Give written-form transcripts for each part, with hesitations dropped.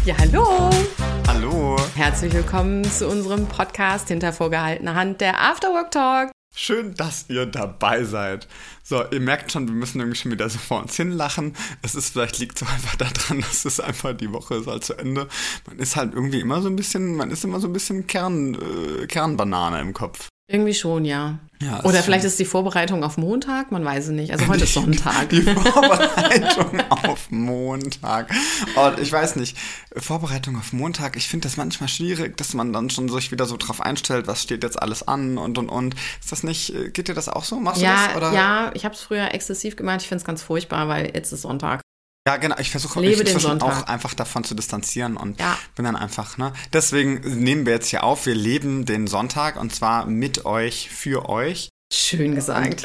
Ja, hallo. Hallo. Herzlich willkommen zu unserem Podcast Hinter vorgehaltener Hand, der Afterwork Talk. Schön, dass ihr dabei seid. So, ihr merkt schon, wir müssen irgendwie schon wieder so vor uns hinlachen. Vielleicht liegt es einfach daran, dass es einfach die Woche ist halt zu Ende. Man ist halt irgendwie immer so ein bisschen Kernbanane im Kopf. Irgendwie schon, ja. Ja, oder vielleicht ist die Vorbereitung auf Montag, man weiß es nicht. Also heute ist Sonntag. Die Vorbereitung auf Montag. Und ich weiß nicht, Vorbereitung auf Montag, ich finde das manchmal schwierig, dass man dann schon sich wieder so drauf einstellt, was steht jetzt alles an und. Ist das nicht, geht dir das auch so? Machst du das? Oder? Ja, ich habe es früher exzessiv gemacht. Ich finde es ganz furchtbar, weil jetzt ist Sonntag. Ja, genau. Ich versuche mich inzwischen auch einfach davon zu distanzieren und bin dann einfach, Deswegen nehmen wir jetzt hier auf, wir leben den Sonntag und zwar mit euch, für euch. Schön gesagt.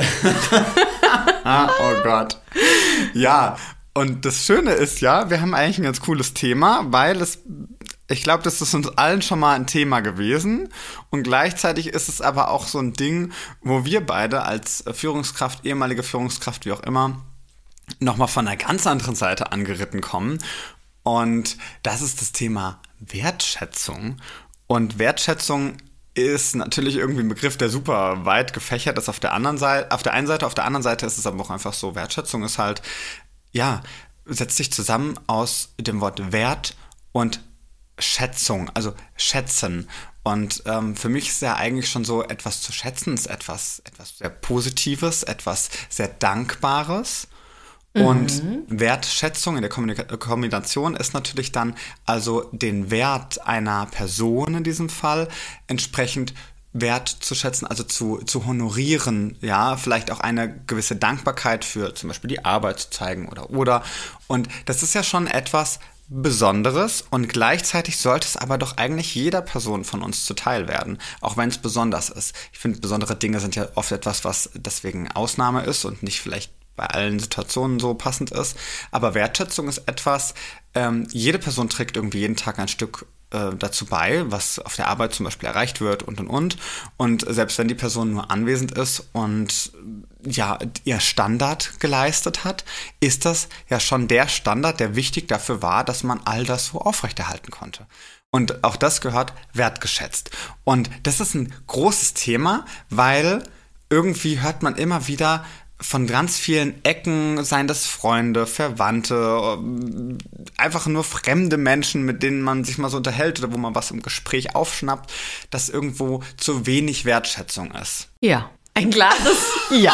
Oh Gott. Ja, und das Schöne ist ja, wir haben eigentlich ein ganz cooles Thema, weil ich glaube, das ist uns allen schon mal ein Thema gewesen und gleichzeitig ist es aber auch so ein Ding, wo wir beide als Führungskraft, ehemalige Führungskraft, wie auch immer, nochmal von einer ganz anderen Seite angeritten kommen. Und das ist das Thema Wertschätzung. Und Wertschätzung ist natürlich irgendwie ein Begriff, der super weit gefächert ist auf der einen Seite. Auf der anderen Seite ist es aber auch einfach so, Wertschätzung ist halt, setzt sich zusammen aus dem Wort Wert und Schätzung, also schätzen. Und für mich ist ja eigentlich schon so, etwas zu schätzen, ist etwas sehr Positives, etwas sehr Dankbares. Und Wertschätzung in der Kombination ist natürlich dann also den Wert einer Person in diesem Fall entsprechend Wert zu schätzen, also zu honorieren, ja, vielleicht auch eine gewisse Dankbarkeit für zum Beispiel die Arbeit zu zeigen oder. Und das ist ja schon etwas Besonderes und gleichzeitig sollte es aber doch eigentlich jeder Person von uns zuteil werden, auch wenn es besonders ist. Ich finde, besondere Dinge sind ja oft etwas, was deswegen Ausnahme ist und nicht vielleicht bei allen Situationen so passend ist. Aber Wertschätzung ist etwas, jede Person trägt irgendwie jeden Tag ein Stück dazu bei, was auf der Arbeit zum Beispiel erreicht wird und. Und selbst wenn die Person nur anwesend ist und ihr Standard geleistet hat, ist das ja schon der Standard, der wichtig dafür war, dass man all das so aufrechterhalten konnte. Und auch das gehört wertgeschätzt. Und das ist ein großes Thema, weil irgendwie hört man immer wieder von ganz vielen Ecken, seien das Freunde, Verwandte, einfach nur fremde Menschen, mit denen man sich mal so unterhält oder wo man was im Gespräch aufschnappt, dass irgendwo zu wenig Wertschätzung ist. Ja, ein klares Ja.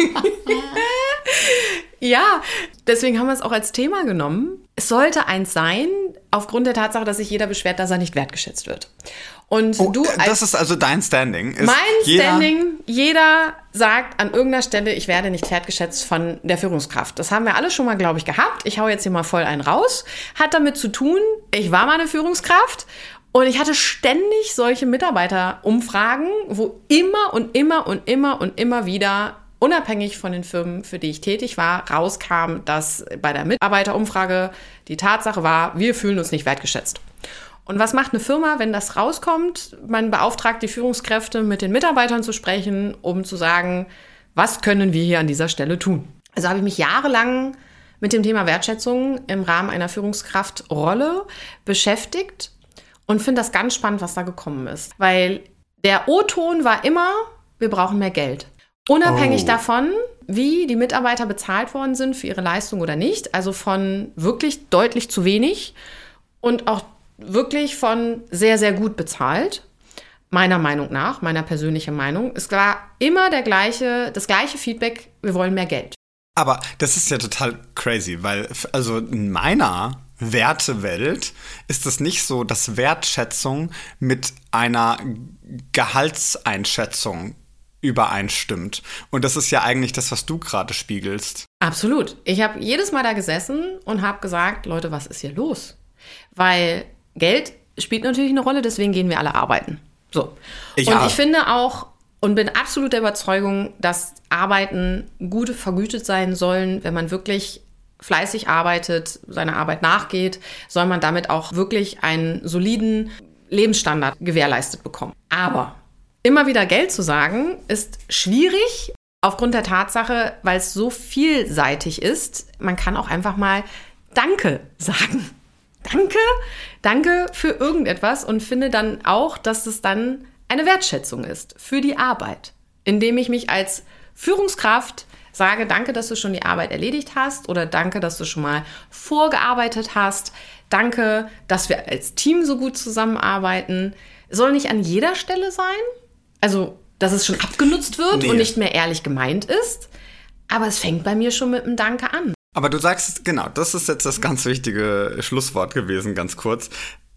Ja, deswegen haben wir es auch als Thema genommen. Es sollte eins sein, aufgrund der Tatsache, dass sich jeder beschwert, dass er nicht wertgeschätzt wird. Und das ist also dein Standing. Jeder sagt an irgendeiner Stelle, ich werde nicht wertgeschätzt von der Führungskraft. Das haben wir alle schon mal, glaube ich, gehabt. Ich hau jetzt hier mal voll einen raus. Hat damit zu tun, ich war mal eine Führungskraft und ich hatte ständig solche Mitarbeiterumfragen, wo immer wieder, unabhängig von den Firmen, für die ich tätig war, rauskam, dass bei der Mitarbeiterumfrage die Tatsache war, wir fühlen uns nicht wertgeschätzt. Und was macht eine Firma, wenn das rauskommt? Man beauftragt die Führungskräfte, mit den Mitarbeitern zu sprechen, um zu sagen, was können wir hier an dieser Stelle tun? Also habe ich mich jahrelang mit dem Thema Wertschätzung im Rahmen einer Führungskraftrolle beschäftigt und finde das ganz spannend, was da gekommen ist. Weil der O-Ton war immer, wir brauchen mehr Geld. Unabhängig davon, wie die Mitarbeiter bezahlt worden sind für ihre Leistung oder nicht. Also von wirklich deutlich zu wenig und auch wirklich von sehr, sehr gut bezahlt, meiner Meinung nach, meiner persönlichen Meinung. Es war immer das gleiche Feedback, wir wollen mehr Geld. Aber das ist ja total crazy, weil also in meiner Wertewelt ist es nicht so, dass Wertschätzung mit einer Gehaltseinschätzung übereinstimmt. Und das ist ja eigentlich das, was du gerade spiegelst. Absolut. Ich habe jedes Mal da gesessen und habe gesagt, Leute, was ist hier los? Weil Geld spielt natürlich eine Rolle, deswegen gehen wir alle arbeiten. So. Ja. Und ich finde auch und bin absolut der Überzeugung, dass Arbeiten gut vergütet sein sollen. Wenn man wirklich fleißig arbeitet, seiner Arbeit nachgeht, soll man damit auch wirklich einen soliden Lebensstandard gewährleistet bekommen. Aber immer wieder Geld zu sagen, ist schwierig aufgrund der Tatsache, weil es so vielseitig ist. Man kann auch einfach mal Danke sagen. danke für irgendetwas und finde dann auch, dass es dann eine Wertschätzung ist für die Arbeit, indem ich mich als Führungskraft sage, danke, dass du schon die Arbeit erledigt hast oder danke, dass du schon mal vorgearbeitet hast, danke, dass wir als Team so gut zusammenarbeiten. Soll nicht an jeder Stelle sein, also dass es schon abgenutzt wird und nicht mehr ehrlich gemeint ist, aber es fängt bei mir schon mit einem Danke an. Aber du sagst, genau, das ist jetzt das ganz wichtige Schlusswort gewesen, ganz kurz.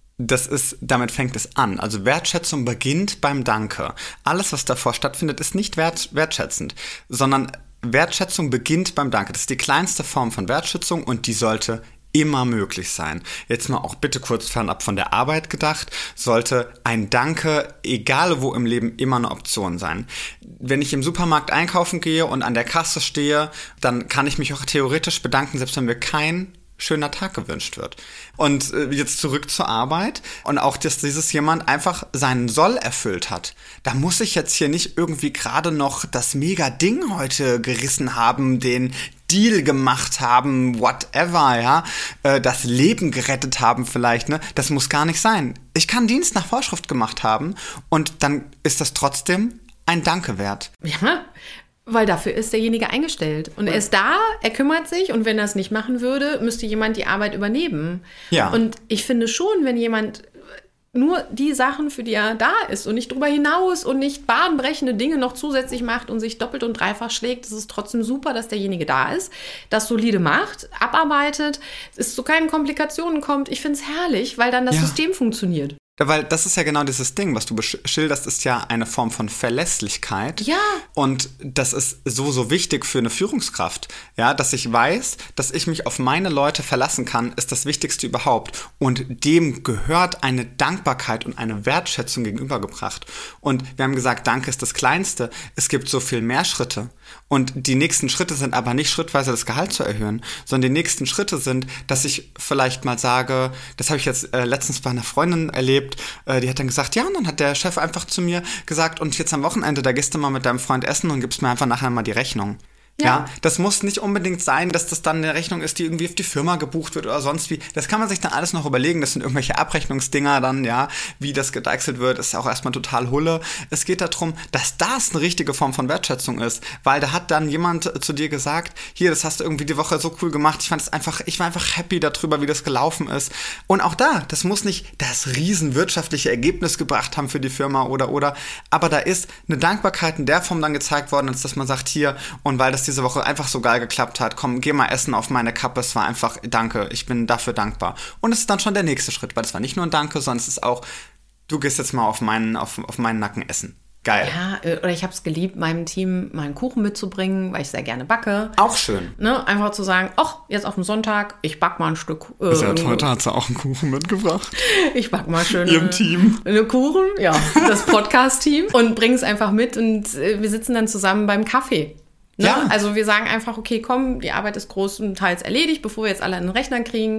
Damit fängt es an. Also Wertschätzung beginnt beim Danke. Alles, was davor stattfindet, ist nicht wertschätzend, sondern Wertschätzung beginnt beim Danke. Das ist die kleinste Form von Wertschätzung und die sollte immer möglich sein. Jetzt mal auch bitte kurz fernab von der Arbeit gedacht, sollte ein Danke, egal wo im Leben, immer eine Option sein. Wenn ich im Supermarkt einkaufen gehe und an der Kasse stehe, dann kann ich mich auch theoretisch bedanken, selbst wenn mir kein schöner Tag gewünscht wird. Und jetzt zurück zur Arbeit und auch, dass dieses jemand einfach seinen Soll erfüllt hat. Da muss ich jetzt hier nicht irgendwie gerade noch das Mega-Ding heute gerissen haben, den Deal gemacht haben, whatever, ja, das Leben gerettet haben vielleicht, ne? Das muss gar nicht sein. Ich kann Dienst nach Vorschrift gemacht haben und dann ist das trotzdem ein Danke wert. Ja, weil dafür ist derjenige eingestellt. Und er ist da, er kümmert sich und wenn er es nicht machen würde, müsste jemand die Arbeit übernehmen. Ja. Und ich finde schon, wenn jemand nur die Sachen, für die er da ist und nicht drüber hinaus und nicht bahnbrechende Dinge noch zusätzlich macht und sich doppelt und dreifach schlägt, ist es trotzdem super, dass derjenige da ist, das solide macht, abarbeitet, es zu keinen Komplikationen kommt. Ich finde es herrlich, weil dann das System funktioniert. Weil das ist ja genau dieses Ding, was du schilderst, ist ja eine Form von Verlässlichkeit. Ja. Und das ist so wichtig für eine Führungskraft. Ja, dass ich weiß, dass ich mich auf meine Leute verlassen kann, ist das Wichtigste überhaupt. Und dem gehört eine Dankbarkeit und eine Wertschätzung gegenübergebracht. Und wir haben gesagt, Danke ist das Kleinste. Es gibt so viel mehr Schritte. Und die nächsten Schritte sind aber nicht schrittweise das Gehalt zu erhöhen, sondern die nächsten Schritte sind, dass ich vielleicht mal sage, das habe ich jetzt letztens bei einer Freundin erlebt, die hat dann gesagt, ja, und dann hat der Chef einfach zu mir gesagt, und jetzt am Wochenende, da gehst du mal mit deinem Freund essen und gibst mir einfach nachher mal die Rechnung. Ja, das muss nicht unbedingt sein, dass das dann eine Rechnung ist, die irgendwie auf die Firma gebucht wird oder sonst wie. Das kann man sich dann alles noch überlegen. Das sind irgendwelche Abrechnungsdinger dann, ja, wie das gedeichselt wird, ist auch erstmal total Hulle. Es geht darum, dass das eine richtige Form von Wertschätzung ist, weil da hat dann jemand zu dir gesagt, hier, das hast du irgendwie die Woche so cool gemacht. Ich war einfach happy darüber, wie das gelaufen ist. Und auch das muss nicht das riesen wirtschaftliche Ergebnis gebracht haben für die Firma oder, aber da ist eine Dankbarkeit in der Form dann gezeigt worden, als dass man sagt, hier, und weil das diese Woche einfach so geil geklappt hat, komm, geh mal essen auf meine Kappe, es war einfach Danke, ich bin dafür dankbar. Und es ist dann schon der nächste Schritt, weil es war nicht nur ein Danke, sondern es ist auch, du gehst jetzt mal auf meinen Nacken essen. Geil. Ja, oder ich habe es geliebt, meinem Team mal einen Kuchen mitzubringen, weil ich sehr gerne backe. Auch schön. Ne, einfach zu sagen, ach, jetzt auf dem Sonntag, ich back mal ein Stück. Heute hat sie auch einen Kuchen mitgebracht. Ich back mal schön Ihrem Team. Eine Kuchen, ja, das Podcast-Team. Und bringe es einfach mit und wir sitzen dann zusammen beim Kaffee. Ne? Ja. Also wir sagen einfach, okay, komm, die Arbeit ist großenteils erledigt, bevor wir jetzt alle an den Rechner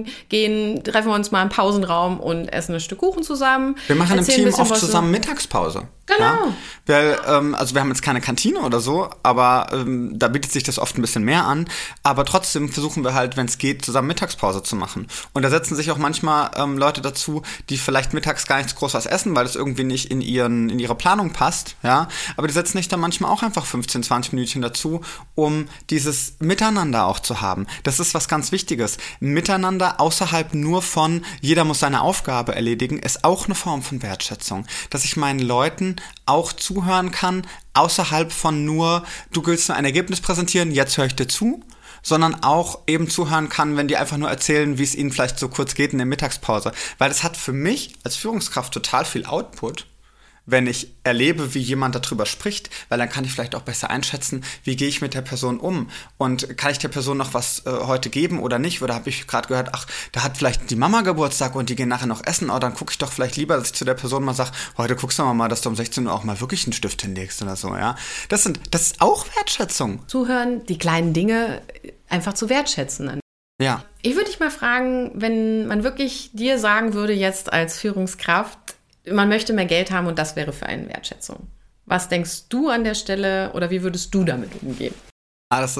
gehen, treffen wir uns mal im Pausenraum und essen ein Stück Kuchen zusammen. Wir machen im Team oft zusammen Mittagspause. Genau. Ja? Weil, also wir haben jetzt keine Kantine oder so, aber da bietet sich das oft ein bisschen mehr an. Aber trotzdem versuchen wir halt, wenn es geht, zusammen Mittagspause zu machen. Und da setzen sich auch manchmal Leute dazu, die vielleicht mittags gar nichts groß was essen, weil das irgendwie nicht in ihre Planung passt. Ja, aber die setzen sich dann manchmal auch einfach 15, 20 Minütchen dazu, um dieses Miteinander auch zu haben. Das ist was ganz Wichtiges. Miteinander außerhalb nur von, jeder muss seine Aufgabe erledigen, ist auch eine Form von Wertschätzung. Dass ich meinen Leuten auch zuhören kann, außerhalb von nur, du willst nur ein Ergebnis präsentieren, jetzt höre ich dir zu, sondern auch eben zuhören kann, wenn die einfach nur erzählen, wie es ihnen vielleicht so kurz geht in der Mittagspause. Weil das hat für mich als Führungskraft total viel Output, wenn ich erlebe, wie jemand darüber spricht, weil dann kann ich vielleicht auch besser einschätzen, wie gehe ich mit der Person um und kann ich der Person noch was heute geben oder nicht, oder habe ich gerade gehört, ach, da hat vielleicht die Mama Geburtstag und die gehen nachher noch essen, oder dann gucke ich doch vielleicht lieber, dass ich zu der Person mal sage, heute guckst du mal, dass du um 16 Uhr auch mal wirklich einen Stift hinlegst oder so, ja. Das ist auch Wertschätzung. Zuhören, die kleinen Dinge einfach zu wertschätzen. Ja. Ich würde dich mal fragen, wenn man wirklich dir sagen würde jetzt als Führungskraft, man möchte mehr Geld haben und das wäre für einen Wertschätzung. Was denkst du an der Stelle oder wie würdest du damit umgehen? Das ist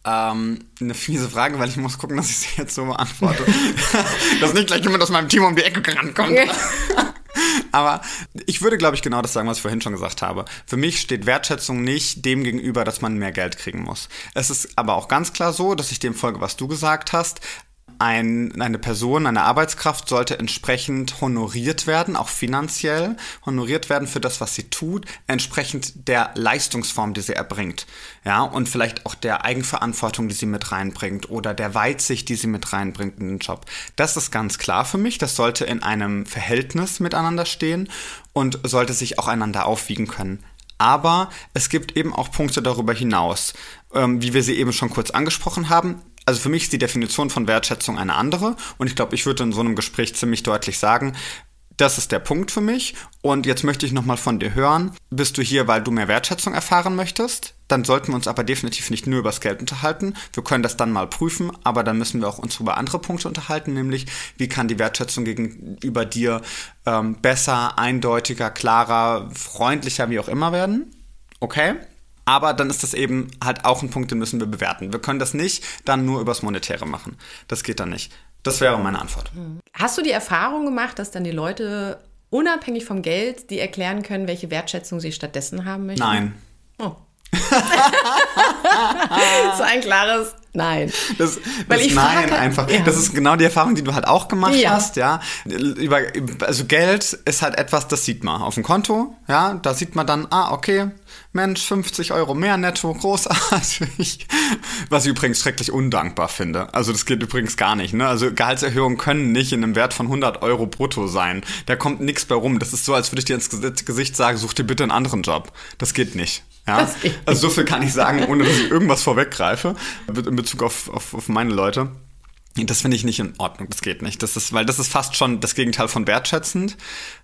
Eine fiese Frage, weil ich muss gucken, dass ich sie jetzt so beantworte. Dass nicht gleich jemand aus meinem Team um die Ecke rankommt. Aber ich würde, glaube ich, genau das sagen, was ich vorhin schon gesagt habe. Für mich steht Wertschätzung nicht dem gegenüber, dass man mehr Geld kriegen muss. Es ist aber auch ganz klar so, dass ich dem folge, was du gesagt hast. Eine Person, eine Arbeitskraft sollte entsprechend honoriert werden, auch finanziell honoriert werden für das, was sie tut, entsprechend der Leistungsform, die sie erbringt. Ja, und vielleicht auch der Eigenverantwortung, die sie mit reinbringt oder der Weitsicht, die sie mit reinbringt in den Job. Das ist ganz klar für mich. Das sollte in einem Verhältnis miteinander stehen und sollte sich auch einander aufwiegen können. Aber es gibt eben auch Punkte darüber hinaus, wie wir sie eben schon kurz angesprochen haben. Also für mich ist die Definition von Wertschätzung eine andere und ich glaube, ich würde in so einem Gespräch ziemlich deutlich sagen, das ist der Punkt für mich und jetzt möchte ich nochmal von dir hören, bist du hier, weil du mehr Wertschätzung erfahren möchtest? Dann sollten wir uns aber definitiv nicht nur über das Geld unterhalten, wir können das dann mal prüfen, aber dann müssen wir auch uns über andere Punkte unterhalten, nämlich wie kann die Wertschätzung gegenüber dir besser, eindeutiger, klarer, freundlicher, wie auch immer werden, okay? Aber dann ist das eben halt auch ein Punkt, den müssen wir bewerten. Wir können das nicht dann nur übers Monetäre machen. Das geht dann nicht. Das wäre meine Antwort. Hast du die Erfahrung gemacht, dass dann die Leute unabhängig vom Geld, die erklären können, welche Wertschätzung sie stattdessen haben möchten? Nein. Oh. So ein klares Nein. Das Nein einfach. Ja. Das ist genau die Erfahrung, die du halt auch gemacht hast, ja. Also Geld ist halt etwas, das sieht man auf dem Konto, ja. Da sieht man dann, okay, Mensch, 50 Euro mehr netto, großartig. Was ich übrigens schrecklich undankbar finde. Also das geht übrigens gar nicht, ne. Also Gehaltserhöhungen können nicht in einem Wert von 100 Euro brutto sein. Da kommt nichts bei rum. Das ist so, als würde ich dir ins Gesicht sagen, such dir bitte einen anderen Job. Das geht nicht. Ja, also so viel kann ich sagen, ohne dass ich irgendwas vorweggreife in Bezug auf meine Leute. Das finde ich nicht in Ordnung, das geht nicht. Weil das ist fast schon das Gegenteil von wertschätzend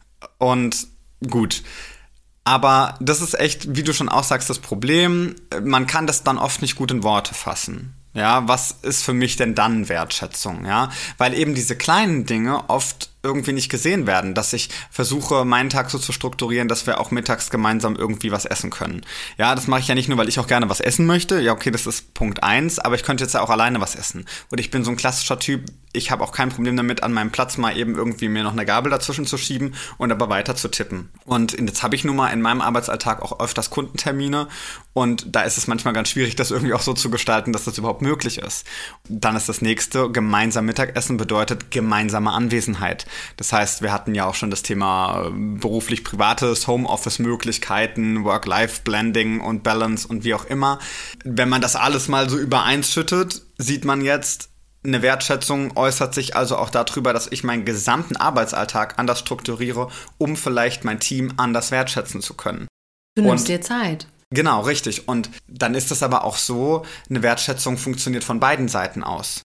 und gut. Aber das ist echt, wie du schon auch sagst, das Problem. Man kann das dann oft nicht gut in Worte fassen. Ja, was ist für mich denn dann Wertschätzung? Ja, weil eben diese kleinen Dinge oft irgendwie nicht gesehen werden, dass ich versuche, meinen Tag so zu strukturieren, dass wir auch mittags gemeinsam irgendwie was essen können. Ja, das mache ich ja nicht nur, weil ich auch gerne was essen möchte. Ja, okay, das ist Punkt 1, aber ich könnte jetzt ja auch alleine was essen. Oder ich bin so ein klassischer Typ, ich habe auch kein Problem damit, an meinem Platz mal eben irgendwie mir noch eine Gabel dazwischen zu schieben und aber weiter zu tippen. Und jetzt habe ich nun mal in meinem Arbeitsalltag auch öfters Kundentermine und da ist es manchmal ganz schwierig, das irgendwie auch so zu gestalten, dass das überhaupt möglich ist. Dann ist das nächste, gemeinsam Mittagessen bedeutet gemeinsame Anwesenheit. Das heißt, wir hatten ja auch schon das Thema beruflich-privates, Homeoffice-Möglichkeiten, Work-Life-Blending und Balance und wie auch immer. Wenn man das alles mal so übereins schüttet, sieht man jetzt, eine Wertschätzung äußert sich also auch darüber, dass ich meinen gesamten Arbeitsalltag anders strukturiere, um vielleicht mein Team anders wertschätzen zu können. Du nimmst dir Zeit. Genau, richtig. Und dann ist es aber auch so, eine Wertschätzung funktioniert von beiden Seiten aus.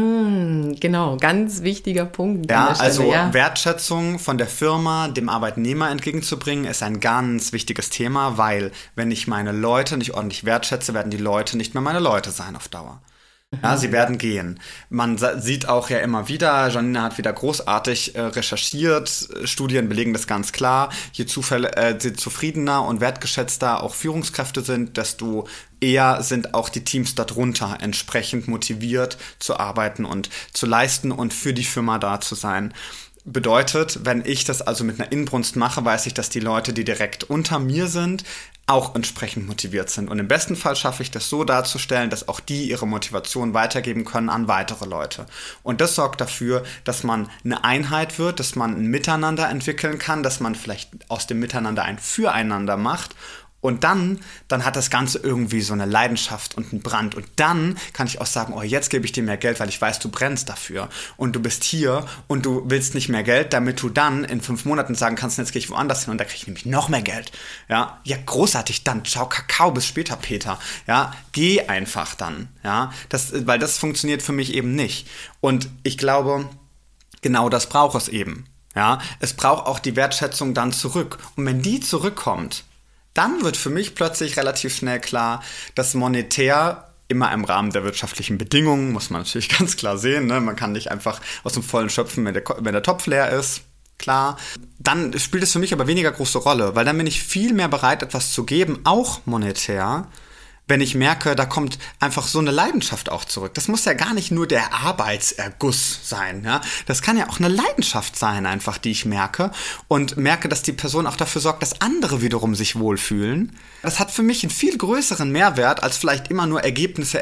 Genau, ganz wichtiger Punkt. Ja, also Wertschätzung von der Firma dem Arbeitnehmer entgegenzubringen, ist ein ganz wichtiges Thema, weil wenn ich meine Leute nicht ordentlich wertschätze, werden die Leute nicht mehr meine Leute sein auf Dauer. Ja, sie werden gehen. Man sieht auch ja immer wieder, Janina hat wieder großartig recherchiert, Studien belegen das ganz klar, je zufriedener und wertgeschätzter auch Führungskräfte sind, desto eher sind auch die Teams darunter entsprechend motiviert zu arbeiten und zu leisten und für die Firma da zu sein. Bedeutet, wenn ich das also mit einer Inbrunst mache, weiß ich, dass die Leute, die direkt unter mir sind, auch entsprechend motiviert sind. Und im besten Fall schaffe ich das so darzustellen, dass auch die ihre Motivation weitergeben können an weitere Leute. Und das sorgt dafür, dass man eine Einheit wird, dass man ein Miteinander entwickeln kann, dass man vielleicht aus dem Miteinander ein Füreinander macht. Und dann hat das Ganze irgendwie so eine Leidenschaft und einen Brand. Und dann kann ich auch sagen, jetzt gebe ich dir mehr Geld, weil ich weiß, du brennst dafür. Und du bist hier und du willst nicht mehr Geld, damit du dann in 5 Monaten sagen kannst, jetzt gehe ich woanders hin und da kriege ich nämlich noch mehr Geld. Ja, großartig, dann ciao, Kakao, bis später, Peter. Ja, geh einfach dann. Ja, weil das funktioniert für mich eben nicht. Und ich glaube, genau das braucht es eben. Ja, es braucht auch die Wertschätzung dann zurück. Und wenn die zurückkommt, dann wird für mich plötzlich relativ schnell klar, dass monetär immer im Rahmen der wirtschaftlichen Bedingungen, muss man natürlich ganz klar sehen, ne? Man kann nicht einfach aus dem Vollen schöpfen, wenn der Topf leer ist, klar. Dann spielt es für mich aber weniger große Rolle, weil dann bin ich viel mehr bereit, etwas zu geben, auch monetär, wenn ich merke, da kommt einfach so eine Leidenschaft auch zurück. Das muss ja gar nicht nur der Arbeitserguss sein. Ja? Das kann ja auch eine Leidenschaft sein, einfach, die ich merke. Und merke, dass die Person auch dafür sorgt, dass andere wiederum sich wohlfühlen. Das hat für mich einen viel größeren Mehrwert, als vielleicht immer nur Ergebnisse.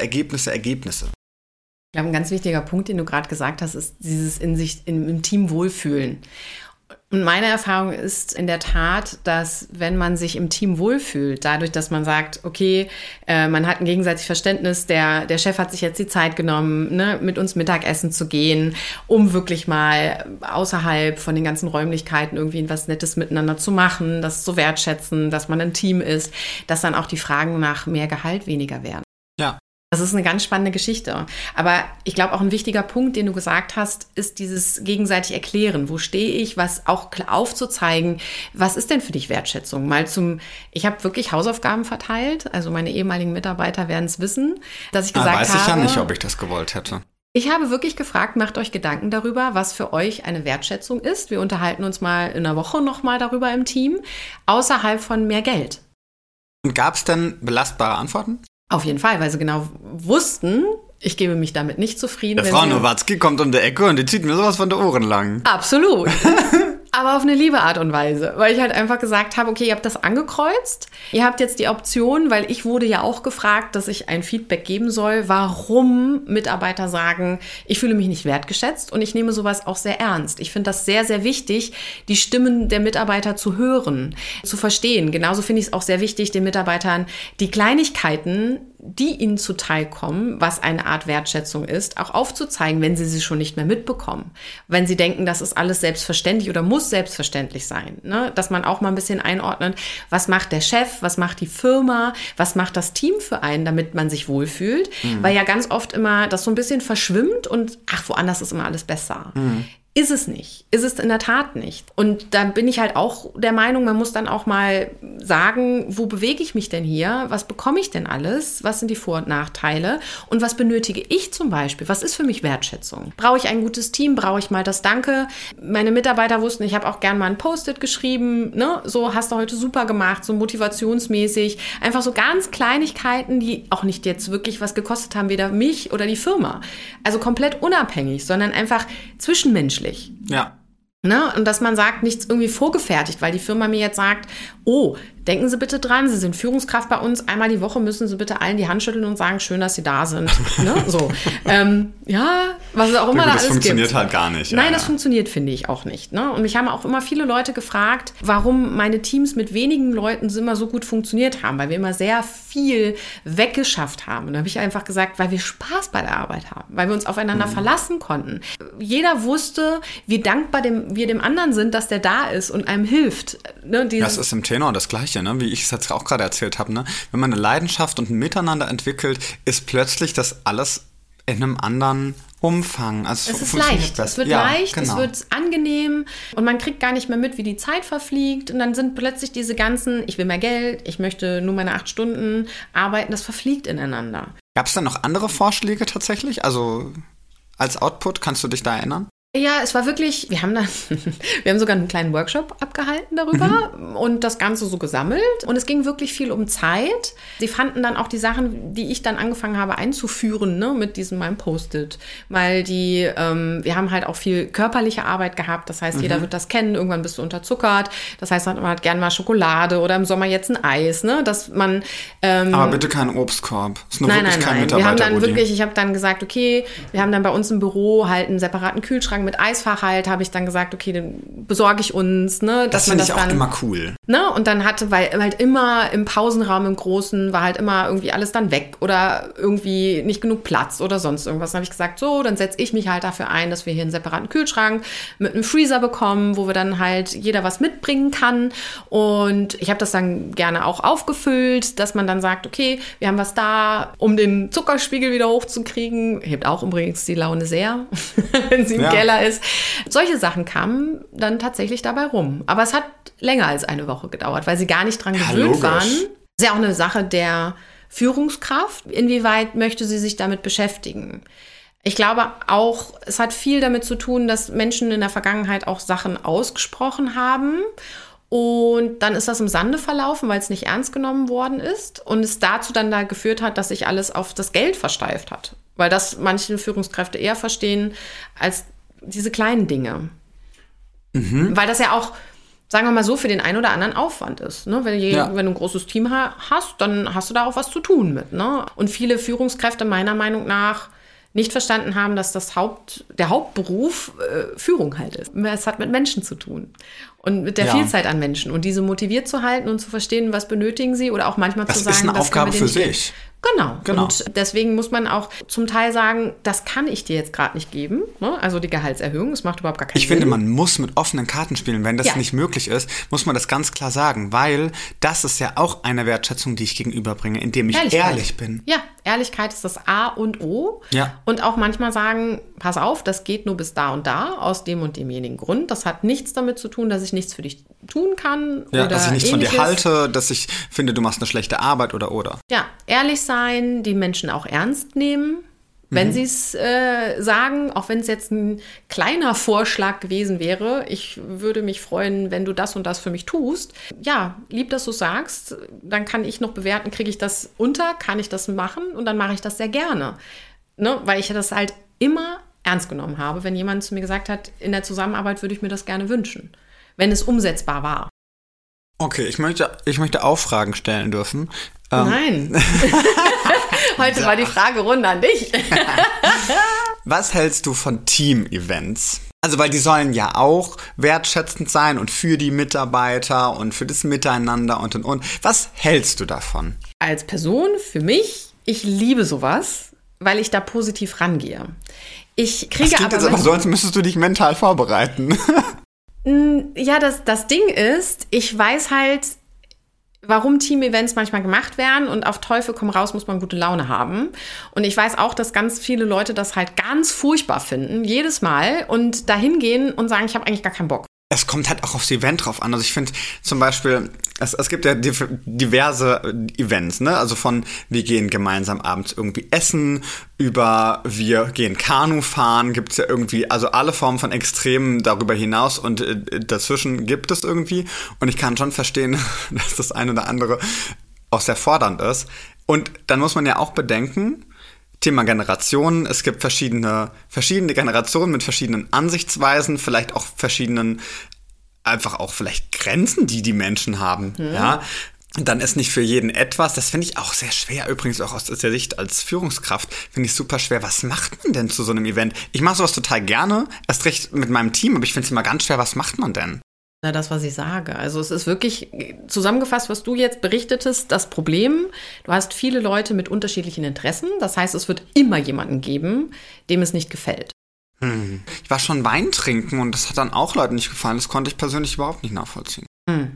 Ich glaube, ein ganz wichtiger Punkt, den du gerade gesagt hast, ist dieses im Team wohlfühlen. Und meine Erfahrung ist in der Tat, dass wenn man sich im Team wohlfühlt, dadurch, dass man sagt, okay, man hat ein gegenseitiges Verständnis, der Chef hat sich jetzt die Zeit genommen, ne, mit uns Mittagessen zu gehen, um wirklich mal außerhalb von den ganzen Räumlichkeiten irgendwie was Nettes miteinander zu machen, das zu wertschätzen, dass man ein Team ist, dass dann auch die Fragen nach mehr Gehalt weniger werden. Ja. Das ist eine ganz spannende Geschichte. Aber ich glaube, auch ein wichtiger Punkt, den du gesagt hast, ist dieses gegenseitig Erklären. Wo stehe ich? Was auch aufzuzeigen. Was ist denn für dich Wertschätzung? Ich habe wirklich Hausaufgaben verteilt. Also meine ehemaligen Mitarbeiter werden es wissen, dass ich gesagt habe. Weiß ich ja nicht, ob ich das gewollt hätte. Ich habe wirklich gefragt, macht euch Gedanken darüber, was für euch eine Wertschätzung ist. Wir unterhalten uns mal in einer Woche nochmal darüber im Team, außerhalb von mehr Geld. Und gab es denn belastbare Antworten? Auf jeden Fall, weil sie genau wussten, ich gebe mich damit nicht zufrieden. Der Frau Nowatzki kommt um die Ecke und die zieht mir sowas von den Ohren lang. Absolut. Aber auf eine liebe Art und Weise, weil ich halt einfach gesagt habe, okay, ihr habt das angekreuzt, ihr habt jetzt die Option, weil ich wurde ja auch gefragt, dass ich ein Feedback geben soll, warum Mitarbeiter sagen, ich fühle mich nicht wertgeschätzt, und ich nehme sowas auch sehr ernst. Ich finde das sehr, sehr wichtig, die Stimmen der Mitarbeiter zu hören, zu verstehen. Genauso finde ich es auch sehr wichtig, den Mitarbeitern die Kleinigkeiten, die ihnen zuteilkommen, was eine Art Wertschätzung ist, auch aufzuzeigen, wenn sie schon nicht mehr mitbekommen. Wenn sie denken, das ist alles selbstverständlich oder muss selbstverständlich sein. Ne? Dass man auch mal ein bisschen einordnet, was macht der Chef, was macht die Firma, was macht das Team für einen, damit man sich wohlfühlt. Weil ja ganz oft immer das so ein bisschen verschwimmt und woanders ist immer alles besser. Ist es nicht. Ist es in der Tat nicht. Und da bin ich halt auch der Meinung, man muss dann auch mal sagen, wo bewege ich mich denn hier? Was bekomme ich denn alles? Was sind die Vor- und Nachteile? Und was benötige ich zum Beispiel? Was ist für mich Wertschätzung? Brauche ich ein gutes Team? Brauche ich mal das Danke? Meine Mitarbeiter wussten, ich habe auch gern mal ein Post-it geschrieben. Ne? So, hast du heute super gemacht, so motivationsmäßig. Einfach so ganz Kleinigkeiten, die auch nicht jetzt wirklich was gekostet haben, weder mich oder die Firma. Also komplett unabhängig, sondern einfach zwischenmenschlich. Ja. Ne? Und dass man sagt, nichts irgendwie vorgefertigt, weil die Firma mir jetzt sagt, oh, denken Sie bitte dran, Sie sind Führungskraft bei uns, einmal die Woche müssen Sie bitte allen die Hand schütteln und sagen, schön, dass Sie da sind. Ne? So. Ja, was auch immer da alles gibt. Das funktioniert halt gar nicht. Nein, das funktioniert, finde ich, auch nicht. Ne? Und mich haben auch immer viele Leute gefragt, warum meine Teams mit wenigen Leuten immer so gut funktioniert haben, weil wir immer sehr viel weggeschafft haben. Und da habe ich einfach gesagt, weil wir Spaß bei der Arbeit haben, weil wir uns aufeinander verlassen konnten. Jeder wusste, wie dankbar wir dem anderen sind, dass der da ist und einem hilft. Ne? Das ist im Tenor das Gleiche, ne? Wie ich es jetzt auch gerade erzählt habe. Ne? Wenn man eine Leidenschaft und ein Miteinander entwickelt, ist plötzlich das alles in einem anderen Umfang. Also es ist leicht, es wird leicht, genau. Es wird angenehm und man kriegt gar nicht mehr mit, wie die Zeit verfliegt, und dann sind plötzlich diese ganzen, ich will mehr Geld, ich möchte nur meine 8 Stunden arbeiten, das verfliegt ineinander. Gab es dann noch andere Vorschläge tatsächlich? Also als Output, kannst du dich da erinnern? Ja, es war wirklich, wir haben sogar einen kleinen Workshop abgehalten darüber und das Ganze so gesammelt. Und es ging wirklich viel um Zeit. Sie fanden dann auch die Sachen, die ich dann angefangen habe einzuführen, ne, mit diesem meinem Post-it. Weil wir haben halt auch viel körperliche Arbeit gehabt. Das heißt, jeder wird das kennen. Irgendwann bist du unterzuckert. Das heißt, man hat gerne mal Schokolade oder im Sommer jetzt ein Eis, ne, dass man... Aber bitte keinen Obstkorb. Ist nur nein. Mitarbeiter. Wir haben dann wirklich, ich habe dann gesagt, okay, wir haben dann bei uns im Büro halt einen separaten Kühlschrank mit Eisfach halt, habe ich dann gesagt, okay, den besorge ich uns, ne, dass man das dann... Das finde ich auch immer cool. Ne, und dann weil halt immer im Pausenraum im Großen war halt immer irgendwie alles dann weg oder irgendwie nicht genug Platz oder sonst irgendwas. Dann habe ich gesagt, so, dann setze ich mich halt dafür ein, dass wir hier einen separaten Kühlschrank mit einem Freezer bekommen, wo wir dann halt jeder was mitbringen kann. Und ich habe das dann gerne auch aufgefüllt, dass man dann sagt, okay, wir haben was da, um den Zuckerspiegel wieder hochzukriegen. Hebt auch übrigens die Laune sehr, wenn sie im Keller ist. Solche Sachen kamen dann tatsächlich dabei rum. Aber es hat länger als eine Woche gedauert, weil sie gar nicht dran gewöhnt waren. Das ist ja auch eine Sache der Führungskraft. Inwieweit möchte sie sich damit beschäftigen? Ich glaube auch, es hat viel damit zu tun, dass Menschen in der Vergangenheit auch Sachen ausgesprochen haben Und dann ist das im Sande verlaufen, weil es nicht ernst genommen worden ist und es dazu dann da geführt hat, dass sich alles auf das Geld versteift hat. Weil das manche Führungskräfte eher verstehen als diese kleinen Dinge. Weil das ja auch, sagen wir mal so, für den einen oder anderen Aufwand ist. Ne? Wenn du ein großes Team hast, dann hast du da auch was zu tun mit. Ne? Und viele Führungskräfte meiner Meinung nach nicht verstanden haben, dass der Hauptberuf Führung halt ist. Es hat mit Menschen zu tun und mit der Vielzahl an Menschen. Und diese motiviert zu halten und zu verstehen, was benötigen sie oder auch manchmal zu sagen, das ist eine Aufgabe für sich. Genau. Und deswegen muss man auch zum Teil sagen, das kann ich dir jetzt gerade nicht geben. Ne? Also die Gehaltserhöhung, das macht überhaupt gar keinen Sinn. Ich finde, man muss mit offenen Karten spielen. Wenn das nicht möglich ist, muss man das ganz klar sagen. Weil das ist ja auch eine Wertschätzung, die ich gegenüberbringe, indem ich ehrlich bin. Ja, Ehrlichkeit ist das A und O. Ja. Und auch manchmal sagen, pass auf, das geht nur bis da und da, aus dem und demjenigen Grund. Das hat nichts damit zu tun, dass ich nichts für dich tun kann. Ja, oder dass ich nichts Ähnliches. von dir halte, dass ich finde, du machst eine schlechte Arbeit oder. Ja, ehrlich sein, die Menschen auch ernst nehmen, wenn sie es sagen, auch wenn es jetzt ein kleiner Vorschlag gewesen wäre. Ich würde mich freuen, wenn du das und das für mich tust. Ja, lieb, dass du sagst. Dann kann ich noch bewerten, kriege ich das unter, kann ich das machen und dann mache ich das sehr gerne. Ne? Weil ich das halt immer ernst genommen habe, wenn jemand zu mir gesagt hat, in der Zusammenarbeit würde ich mir das gerne wünschen, wenn es umsetzbar war. Okay, ich möchte auch Fragen stellen dürfen. Nein. Heute war die Fragerunde an dich. Was hältst du von Team-Events? Also, weil die sollen ja auch wertschätzend sein und für die Mitarbeiter und für das Miteinander und. Was hältst du davon? Als Person, für mich, ich liebe sowas, weil ich da positiv rangehe. Ich kriege das klingt jetzt aber so, als müsstest du dich mental vorbereiten. Ja, das Ding ist, ich weiß halt, warum Team-Events manchmal gemacht werden und auf Teufel komm raus muss man gute Laune haben. Und ich weiß auch, dass ganz viele Leute das halt ganz furchtbar finden, jedes Mal und dahin gehen und sagen, ich habe eigentlich gar keinen Bock. Es kommt halt auch aufs Event drauf an. Also ich finde zum Beispiel, es gibt ja diverse Events, ne? Also von wir gehen gemeinsam abends irgendwie essen, über wir gehen Kanu fahren, gibt es ja irgendwie, also alle Formen von Extremen darüber hinaus und dazwischen gibt es irgendwie. Und ich kann schon verstehen, dass das eine oder andere auch sehr fordernd ist. Und dann muss man ja auch bedenken, Thema Generationen, es gibt verschiedene Generationen mit verschiedenen Ansichtsweisen, vielleicht auch verschiedenen, einfach auch vielleicht Grenzen, die Menschen haben, ja. Dann ist nicht für jeden etwas, das finde ich auch sehr schwer, übrigens auch aus der Sicht als Führungskraft, finde ich super schwer. Was macht man denn zu so einem Event? Ich mache sowas total gerne, erst recht mit meinem Team, aber ich finde es immer ganz schwer, was macht man denn? Na, das, was ich sage. Also es ist wirklich zusammengefasst, was du jetzt berichtetest, das Problem. Du hast viele Leute mit unterschiedlichen Interessen. Das heißt, es wird immer jemanden geben, dem es nicht gefällt. Ich war schon Wein trinken und das hat dann auch Leuten nicht gefallen. Das konnte ich persönlich überhaupt nicht nachvollziehen.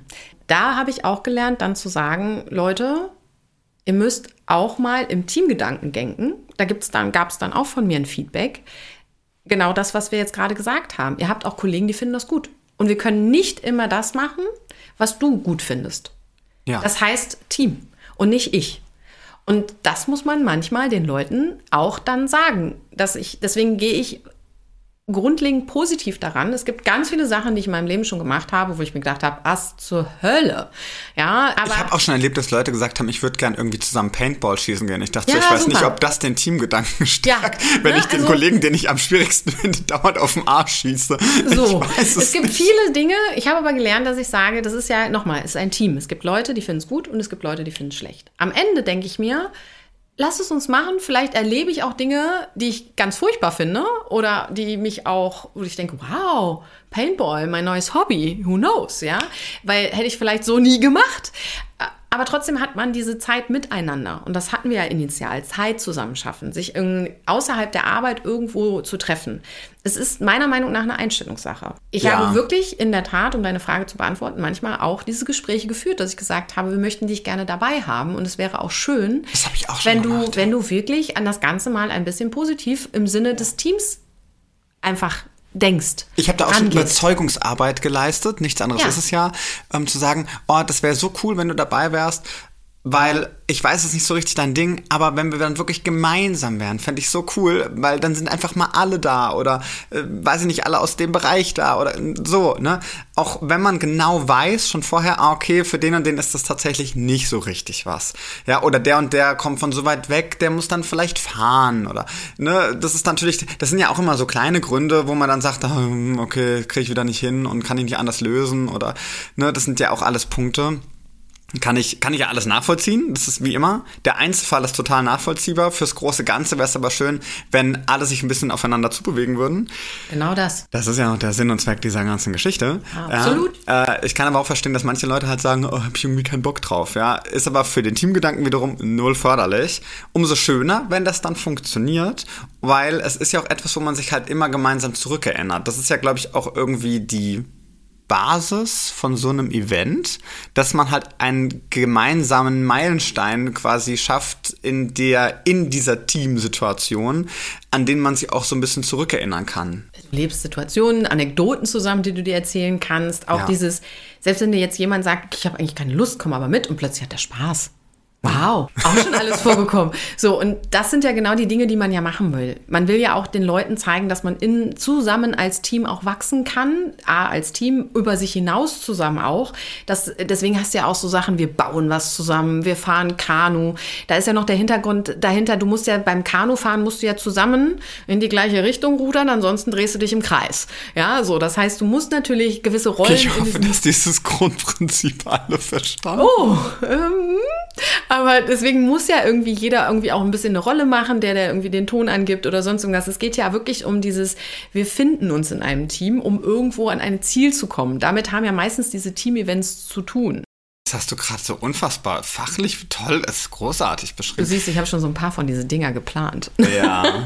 Da habe ich auch gelernt, dann zu sagen, Leute, ihr müsst auch mal im Teamgedanken denken. Da gab es dann auch von mir ein Feedback. Genau das, was wir jetzt gerade gesagt haben. Ihr habt auch Kollegen, die finden das gut. Und wir können nicht immer das machen, was du gut findest. Ja. Das heißt Team und nicht ich. Und das muss man manchmal den Leuten auch dann sagen. Deswegen gehe ich grundlegend positiv daran. Es gibt ganz viele Sachen, die ich in meinem Leben schon gemacht habe, wo ich mir gedacht habe, was zur Hölle. Ja, aber ich habe auch schon erlebt, dass Leute gesagt haben, ich würde gern irgendwie zusammen Paintball schießen gehen. Ich dachte, ja, ich weiß super. nicht, ob das den Teamgedanken stärkt, wenn ich den Kollegen, den ich am schwierigsten finde, dauernd auf den Arsch schieße. So, es gibt viele Dinge. Ich habe aber gelernt, dass ich sage, das ist ja, nochmal, es ist ein Team. Es gibt Leute, die finden es gut und es gibt Leute, die finden es schlecht. Am Ende denke ich mir, lass es uns machen. Vielleicht erlebe ich auch Dinge, die ich ganz furchtbar finde oder die mich auch, wo ich denke, wow, Paintball, mein neues Hobby, who knows, ja? Weil hätte ich vielleicht so nie gemacht. Aber trotzdem hat man diese Zeit miteinander. Und das hatten wir ja initial, Zeit zusammen schaffen, sich außerhalb der Arbeit irgendwo zu treffen. Es ist meiner Meinung nach eine Einstellungssache. Ich habe wirklich in der Tat, um deine Frage zu beantworten, manchmal auch diese Gespräche geführt, dass ich gesagt habe, wir möchten dich gerne dabei haben. Und es wäre auch schön, das habe ich auch schon gemacht, wenn du wirklich an das Ganze mal ein bisschen positiv im Sinne des Teams einfach denkst. Ich habe da auch schon Überzeugungsarbeit geleistet, nichts anderes ist es ja, zu sagen, oh, das wäre so cool, wenn du dabei wärst. weil ich weiß, es ist nicht so richtig dein Ding, aber wenn wir dann wirklich gemeinsam wären, fände ich so cool, weil dann sind einfach mal alle da oder, weiß ich nicht, alle aus dem Bereich da oder so, ne? Auch wenn man genau weiß, schon vorher, okay, für den und den ist das tatsächlich nicht so richtig was. Ja, oder der und der kommt von so weit weg, der muss dann vielleicht fahren oder, ne? Das ist natürlich, das sind ja auch immer so kleine Gründe, wo man dann sagt, okay, kriege ich wieder nicht hin und kann ich nicht anders lösen oder, ne? Das sind ja auch alles Punkte. Kann ich ja alles nachvollziehen, das ist wie immer. Der Einzelfall ist total nachvollziehbar. Fürs große Ganze wäre es aber schön, wenn alle sich ein bisschen aufeinander zubewegen würden. Genau das. Das ist ja noch der Sinn und Zweck dieser ganzen Geschichte. Absolut. Ich kann aber auch verstehen, dass manche Leute halt sagen, hab ich irgendwie keinen Bock drauf. Ja, ist aber für den Teamgedanken wiederum null förderlich. Umso schöner, wenn das dann funktioniert, weil es ist ja auch etwas, wo man sich halt immer gemeinsam zurückerinnert. Das ist ja, glaube ich, auch irgendwie die Basis von so einem Event, dass man halt einen gemeinsamen Meilenstein quasi schafft in dieser Teamsituation, an den man sich auch so ein bisschen zurückerinnern kann. Du lebst Situationen, Anekdoten zusammen, die du dir erzählen kannst. Auch dieses, selbst wenn dir jetzt jemand sagt, ich habe eigentlich keine Lust, komm aber mit und plötzlich hat er Spaß. Wow, auch schon alles vorgekommen. So, und das sind ja genau die Dinge, die man ja machen will. Man will ja auch den Leuten zeigen, dass man zusammen als Team auch wachsen kann. Als Team, über sich hinaus zusammen auch. Deswegen hast du ja auch so Sachen, wir bauen was zusammen, wir fahren Kanu. Da ist ja noch der Hintergrund dahinter, du musst ja beim Kanufahren musst du ja zusammen in die gleiche Richtung rudern, ansonsten drehst du dich im Kreis. Ja, so, das heißt, du musst natürlich gewisse Rollen... Ich hoffe, dass dieses Grundprinzip alle verstanden. Oh, aber deswegen muss ja irgendwie jeder irgendwie auch ein bisschen eine Rolle machen, der irgendwie den Ton angibt oder sonst irgendwas. Es geht ja wirklich um dieses, wir finden uns in einem Team, um irgendwo an ein Ziel zu kommen. Damit haben ja meistens diese Team-Events zu tun. Das hast du gerade so unfassbar fachlich toll, ist großartig beschrieben. Du siehst, ich habe schon so ein paar von diesen Dinger geplant. Ja.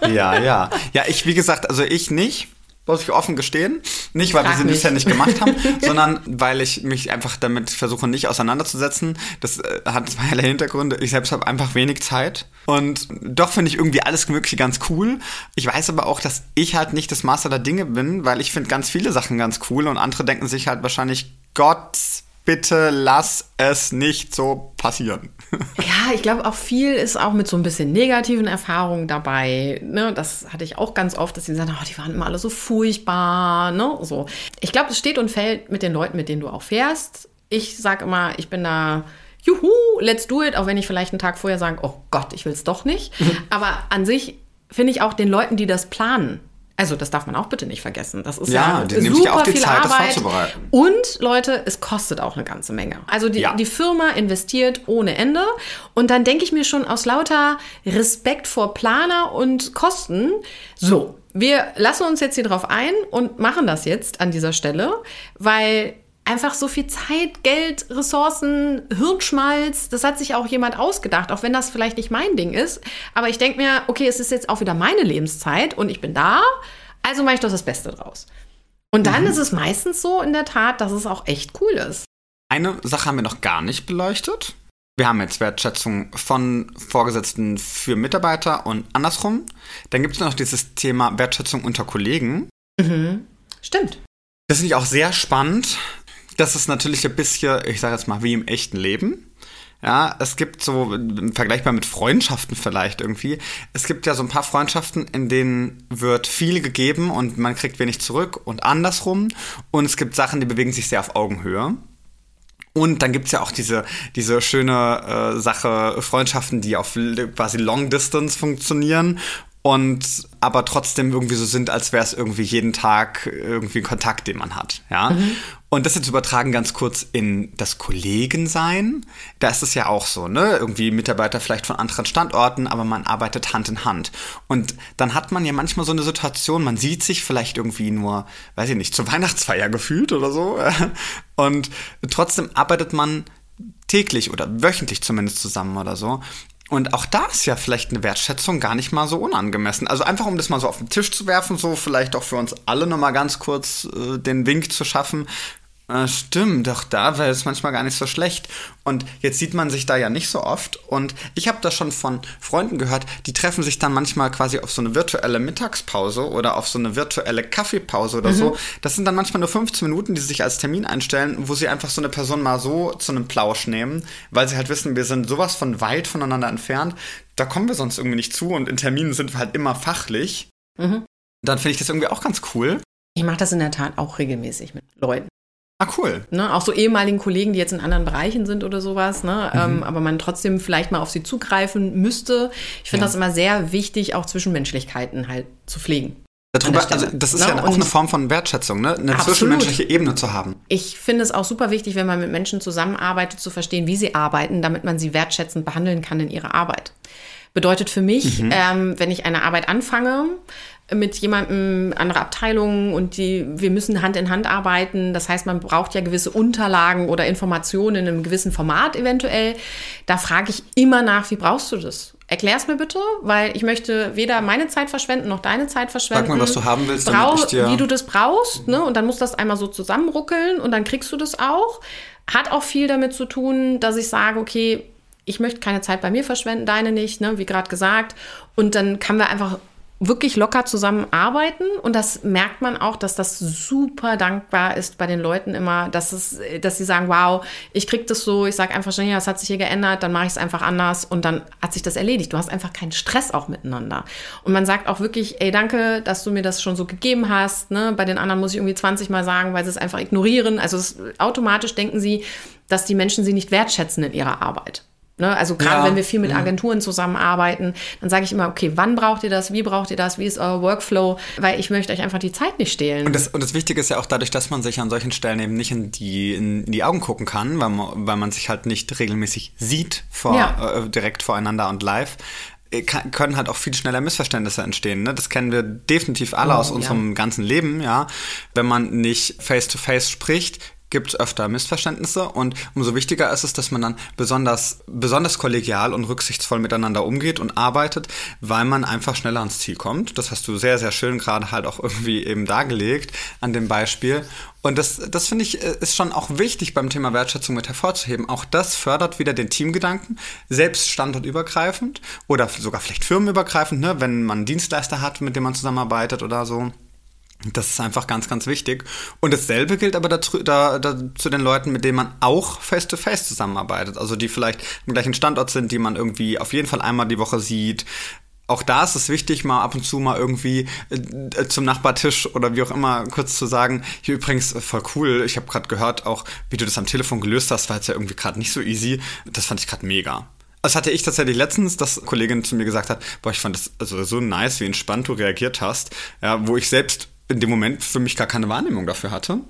Ja, ich, wie gesagt, also ich nicht. Muss ich offen gestehen. Nicht, weil wir sie bisher nicht gemacht haben, sondern weil ich mich einfach damit versuche, nicht auseinanderzusetzen. Das hat zweierlei Hintergründe. Ich selbst habe einfach wenig Zeit. Und doch finde ich irgendwie alles Mögliche ganz cool. Ich weiß aber auch, dass ich halt nicht das Maß aller Dinge bin, weil ich finde ganz viele Sachen ganz cool und andere denken sich halt wahrscheinlich, Gott, bitte lass es nicht so passieren. Ja, ich glaube auch viel ist auch mit so ein bisschen negativen Erfahrungen dabei. Ne? Das hatte ich auch ganz oft, dass sie sagen, die waren immer alle so furchtbar. Ne? So. Ich glaube, es steht und fällt mit den Leuten, mit denen du auch fährst. Ich sage immer, ich bin da, juhu, let's do it, auch wenn ich vielleicht einen Tag vorher sage, oh Gott, ich will es doch nicht. Aber an sich finde ich auch den Leuten, die das planen, also das darf man auch bitte nicht vergessen. Das ist ja super viel Arbeit. Und Leute, es kostet auch eine ganze Menge. Also die Firma investiert ohne Ende. Und dann denke ich mir schon aus lauter Respekt vor Planer und Kosten, so, wir lassen uns jetzt hier drauf ein und machen das jetzt an dieser Stelle, weil einfach so viel Zeit, Geld, Ressourcen, Hirnschmalz, das hat sich auch jemand ausgedacht, auch wenn das vielleicht nicht mein Ding ist. Aber ich denke mir, okay, es ist jetzt auch wieder meine Lebenszeit und ich bin da, also mache ich doch das Beste draus. Und dann ist es meistens so in der Tat, dass es auch echt cool ist. Eine Sache haben wir noch gar nicht beleuchtet. Wir haben jetzt Wertschätzung von Vorgesetzten für Mitarbeiter und andersrum. Dann gibt es noch dieses Thema Wertschätzung unter Kollegen. Mhm. Stimmt. Das finde ich auch sehr spannend. Das ist natürlich ein bisschen, ich sage jetzt mal, wie im echten Leben. Ja, es gibt so, vergleichbar mit Freundschaften vielleicht irgendwie, es gibt ja so ein paar Freundschaften, in denen wird viel gegeben und man kriegt wenig zurück und andersrum. Und es gibt Sachen, die bewegen sich sehr auf Augenhöhe. Und dann gibt's ja auch diese schöne Sache, Freundschaften, die auf quasi Long Distance funktionieren. Und aber trotzdem irgendwie so sind, als wäre es irgendwie jeden Tag irgendwie ein Kontakt, den man hat. Ja? Mhm. Und das jetzt übertragen ganz kurz in das Kollegensein. Da ist es ja auch so, ne? Irgendwie Mitarbeiter vielleicht von anderen Standorten, aber man arbeitet Hand in Hand. Und dann hat man ja manchmal so eine Situation, man sieht sich vielleicht irgendwie nur, weiß ich nicht, zur Weihnachtsfeier gefühlt oder so. Und trotzdem arbeitet man täglich oder wöchentlich zumindest zusammen oder so. Und auch da ist ja vielleicht eine Wertschätzung gar nicht mal so unangemessen. Also einfach, um das mal so auf den Tisch zu werfen, so vielleicht auch für uns alle nochmal ganz kurz den Wink zu schaffen. Stimmt, doch da wäre es manchmal gar nicht so schlecht. Und jetzt sieht man sich da ja nicht so oft. Und ich habe das schon von Freunden gehört, die treffen sich dann manchmal quasi auf so eine virtuelle Mittagspause oder auf so eine virtuelle Kaffeepause oder so. Das sind dann manchmal nur 15 Minuten, die sie sich als Termin einstellen, wo sie einfach so eine Person mal so zu einem Plausch nehmen, weil sie halt wissen, wir sind sowas von weit voneinander entfernt. Da kommen wir sonst irgendwie nicht zu und in Terminen sind wir halt immer fachlich. Dann finde ich das irgendwie auch ganz cool. Ich mache das in der Tat auch regelmäßig mit Leuten. Ah, cool. Ne, auch so ehemaligen Kollegen, die jetzt in anderen Bereichen sind oder sowas, ne, aber man trotzdem vielleicht mal auf sie zugreifen müsste. Ich finde das immer sehr wichtig, auch Zwischenmenschlichkeiten halt zu pflegen. Also das ist ja auch eine Form von Wertschätzung, ne? Eine zwischenmenschliche Ebene zu haben. Ich finde es auch super wichtig, wenn man mit Menschen zusammenarbeitet, zu verstehen, wie sie arbeiten, damit man sie wertschätzend behandeln kann in ihrer Arbeit. Bedeutet für mich, wenn ich eine Arbeit anfange, mit jemandem, andere Abteilungen und wir müssen Hand in Hand arbeiten. Das heißt, man braucht ja gewisse Unterlagen oder Informationen in einem gewissen Format eventuell. Da frage ich immer nach, wie brauchst du das? Erklär's mir bitte, weil ich möchte weder meine Zeit verschwenden noch deine Zeit verschwenden. Sag mal, was du haben willst, damit ich dir... Wie du das brauchst, ne? Und dann muss das einmal so zusammenruckeln und dann kriegst du das auch. Hat auch viel damit zu tun, dass ich sage, okay, ich möchte keine Zeit bei mir verschwenden, deine nicht, ne? Wie gerade gesagt. Und dann kann wir einfach wirklich locker zusammenarbeiten und das merkt man auch, dass das super dankbar ist bei den Leuten immer, dass sie sagen, wow, ich krieg das so, ich sage einfach schon, ja, das hat sich hier geändert, dann mache ich es einfach anders und dann hat sich das erledigt. Du hast einfach keinen Stress auch miteinander. Und man sagt auch wirklich, ey, danke, dass du mir das schon so gegeben hast. Ne? Bei den anderen muss ich irgendwie 20 Mal sagen, weil sie es einfach ignorieren. Also automatisch denken sie, dass die Menschen sie nicht wertschätzen in ihrer Arbeit. Ne, also gerade wenn wir viel mit Agenturen zusammenarbeiten, dann sage ich immer, okay, wann braucht ihr das, wie braucht ihr das, wie ist euer Workflow, weil ich möchte euch einfach die Zeit nicht stehlen. Und das Wichtige ist ja auch dadurch, dass man sich an solchen Stellen eben nicht in die Augen gucken kann, weil man sich halt nicht regelmäßig sieht direkt voreinander und live, können halt auch viel schneller Missverständnisse entstehen. Ne? Das kennen wir definitiv alle aus unserem ganzen Leben. Ja, wenn man nicht face-to-face spricht, gibt es öfter Missverständnisse und umso wichtiger ist es, dass man dann besonders kollegial und rücksichtsvoll miteinander umgeht und arbeitet, weil man einfach schneller ans Ziel kommt. Das hast du sehr, sehr schön gerade halt auch irgendwie eben dargelegt an dem Beispiel. Und das finde ich, ist schon auch wichtig beim Thema Wertschätzung mit hervorzuheben. Auch das fördert wieder den Teamgedanken, selbst standortübergreifend oder sogar vielleicht firmenübergreifend, ne, wenn man einen Dienstleister hat, mit dem man zusammenarbeitet oder so. Das ist einfach ganz, ganz wichtig. Und dasselbe gilt aber zu den Leuten, mit denen man auch face-to-face zusammenarbeitet. Also die vielleicht am gleichen Standort sind, die man irgendwie auf jeden Fall einmal die Woche sieht. Auch da ist es wichtig, mal ab und zu mal irgendwie zum Nachbartisch oder wie auch immer kurz zu sagen, hier übrigens voll cool, ich habe gerade gehört auch, wie du das am Telefon gelöst hast, war jetzt ja irgendwie gerade nicht so easy. Das fand ich gerade mega. Das hatte ich tatsächlich letztens, dass eine Kollegin zu mir gesagt hat, boah, ich fand das also so nice, wie entspannt du reagiert hast, ja, wo ich selbst in dem Moment für mich gar keine Wahrnehmung dafür hatte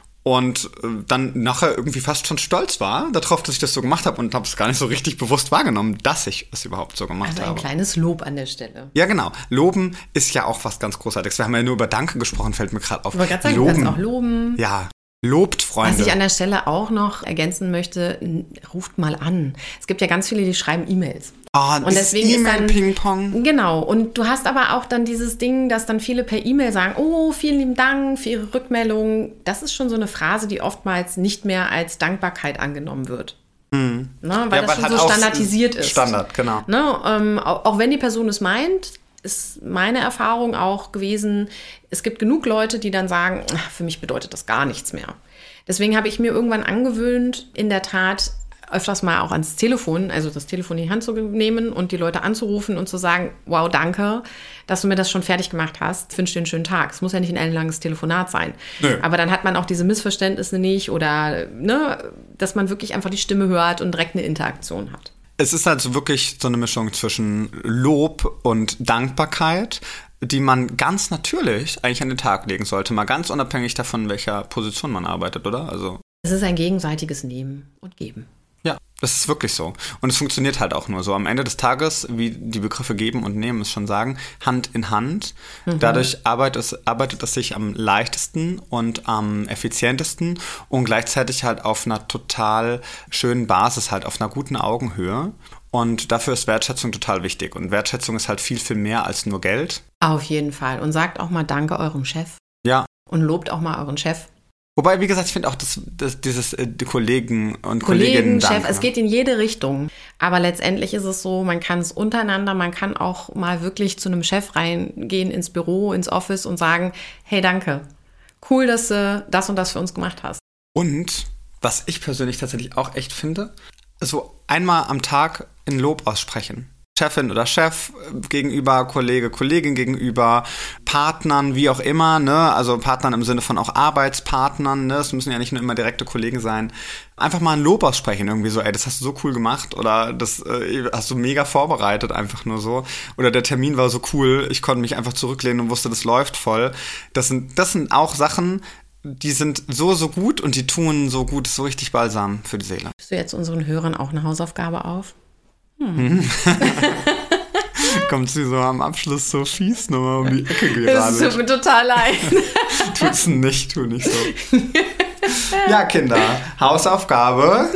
und dann nachher irgendwie fast schon stolz war darauf, dass ich das so gemacht habe und habe es gar nicht so richtig bewusst wahrgenommen, dass ich es überhaupt so gemacht habe. Also ein kleines Lob an der Stelle. Ja, genau. Loben ist ja auch was ganz Großartiges. Wir haben ja nur über Danke gesprochen, fällt mir gerade auf. Ich wollte gerade sagen, du kannst auch loben. Ja, lobt Freunde. Was ich an der Stelle auch noch ergänzen möchte, ruft mal an. Es gibt ja ganz viele, die schreiben E-Mails. Oh, und deswegen E-Mail-Ping-Pong. Genau. Und du hast aber auch dann dieses Ding, dass dann viele per E-Mail sagen, oh, vielen lieben Dank für Ihre Rückmeldung. Das ist schon so eine Phrase, die oftmals nicht mehr als Dankbarkeit angenommen wird. Ne, weil das schon halt so standardisiert ist. Standard, genau. Ne, auch wenn die Person es meint, ist meine Erfahrung auch gewesen, es gibt genug Leute, die dann sagen, für mich bedeutet das gar nichts mehr. Deswegen habe ich mir irgendwann angewöhnt, in der Tat öfters mal auch ans Telefon, also das Telefon in die Hand zu nehmen und die Leute anzurufen und zu sagen, wow, danke, dass du mir das schon fertig gemacht hast. Ich wünsche dir einen schönen Tag. Es muss ja nicht ein ellenlanges Telefonat sein. Nö. Aber dann hat man auch diese Missverständnisse nicht oder, ne, dass man wirklich einfach die Stimme hört und direkt eine Interaktion hat. Es ist also wirklich so eine Mischung zwischen Lob und Dankbarkeit, die man ganz natürlich eigentlich an den Tag legen sollte, mal ganz unabhängig davon, welcher Position man arbeitet, oder? Also es ist ein gegenseitiges Nehmen und Geben. Ja, das ist wirklich so. Und es funktioniert halt auch nur so. Am Ende des Tages, wie die Begriffe geben und nehmen es schon sagen, Hand in Hand. Dadurch arbeitet es sich am leichtesten und am effizientesten und gleichzeitig halt auf einer total schönen Basis, halt auf einer guten Augenhöhe. Und dafür ist Wertschätzung total wichtig. Und Wertschätzung ist halt viel, viel mehr als nur Geld. Auf jeden Fall. Und sagt auch mal Danke eurem Chef. Ja. Und lobt auch mal euren Chef. Wobei, wie gesagt, ich finde auch, dieses Kollegen und Kollegen, Kolleginnen Chef, es geht in jede Richtung. Aber letztendlich ist es so, man kann es untereinander, man kann auch mal wirklich zu einem Chef reingehen, ins Büro, ins Office und sagen, hey, danke, cool, dass du das und das für uns gemacht hast. Und, was ich persönlich tatsächlich auch echt finde, so einmal am Tag ein Lob aussprechen. Chefin oder Chef gegenüber, Kollege, Kollegin gegenüber, Partnern, wie auch immer, ne? Also Partnern im Sinne von auch Arbeitspartnern, ne? Es müssen ja nicht nur immer direkte Kollegen sein. Einfach mal ein Lob aussprechen, irgendwie so, ey, das hast du so cool gemacht oder das hast du mega vorbereitet, einfach nur so. Oder der Termin war so cool, ich konnte mich einfach zurücklehnen und wusste, das läuft voll. Das sind auch Sachen, die sind so gut und die tun so gut, so richtig Balsam für die Seele. Gibst du jetzt unseren Hörern auch eine Hausaufgabe auf? Kommt sie so am Abschluss so fies nochmal um die Ecke gerade. Das tut mir total leid. Tut's nicht, tu nicht so. Ja, Kinder, Hausaufgabe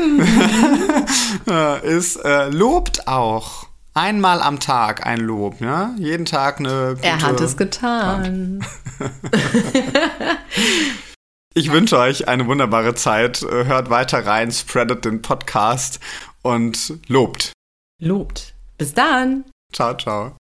ist, lobt auch. Einmal am Tag ein Lob, ja? Jeden Tag eine gute Er hat es getan. Ich wünsche euch eine wunderbare Zeit. Hört weiter rein, spreadet den Podcast und lobt. Lobt. Bis dann. Ciao, ciao.